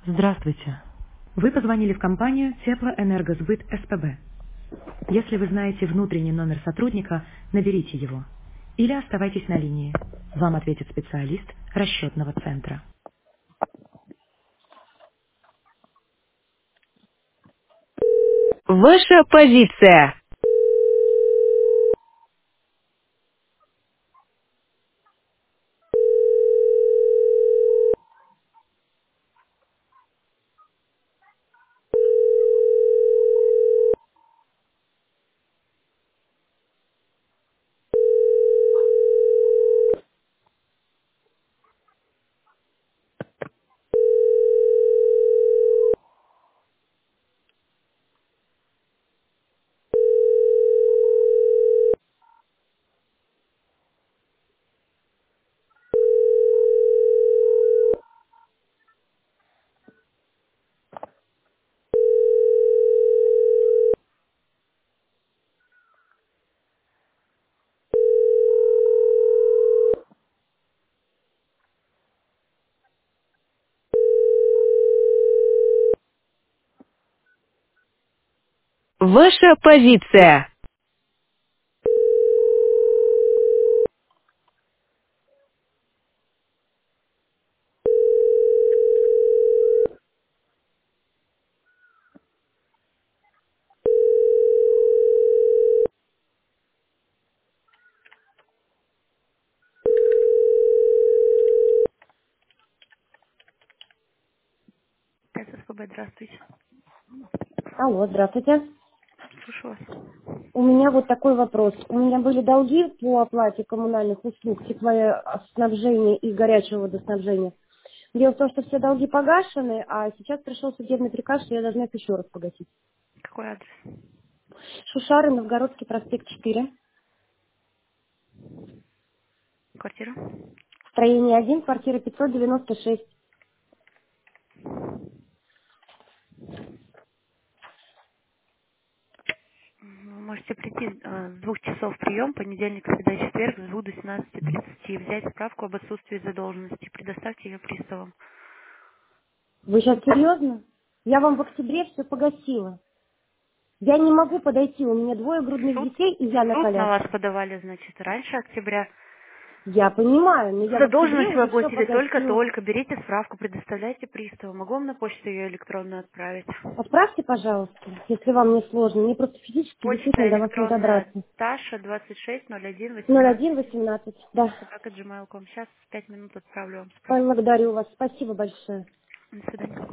Здравствуйте. Вы позвонили в компанию Теплоэнергосбыт СПБ. Если вы знаете внутренний номер сотрудника, наберите его. Или оставайтесь на линии. Вам ответит специалист расчетного центра. Ваша позиция. Ваша позиция. Это СПБ, здравствуйте. Алло, здравствуйте. Слушаю вас. У меня вот такой вопрос. У меня были долги по оплате коммунальных услуг, теплоснабжения и горячего водоснабжения. Дело в том, что все долги погашены, а сейчас пришел судебный приказ, что я должна их еще раз погасить. Какой адрес? Шушары, Новгородский проспект 4, Квартира? строение 1, квартира 596. Вы можете прийти с 2 часов прием, понедельник, среда, четверг, с 2 до 17:30, взять справку об отсутствии задолженности, предоставьте ее приставам. Вы сейчас серьезно? Я вам в октябре все погасила. Я не могу подойти, у меня двое В грудных суд, детей, и я в на суд на вас коляске. подавали, значит, раньше октября. Я понимаю, но я в октябре Задолженность вы уже все оплатили погасила. только-только. Берите справку, предоставляйте приставу. Могу вам на почту ее электронную отправить. Отправьте, пожалуйста, если вам не сложно. Мне просто физически действительно Почта до вас не электронная добраться. Таша 260118 0118. Да. собака gmail.com. Сейчас 5 минут отправлю вам справку. Благодарю вас. Спасибо большое. До свидания.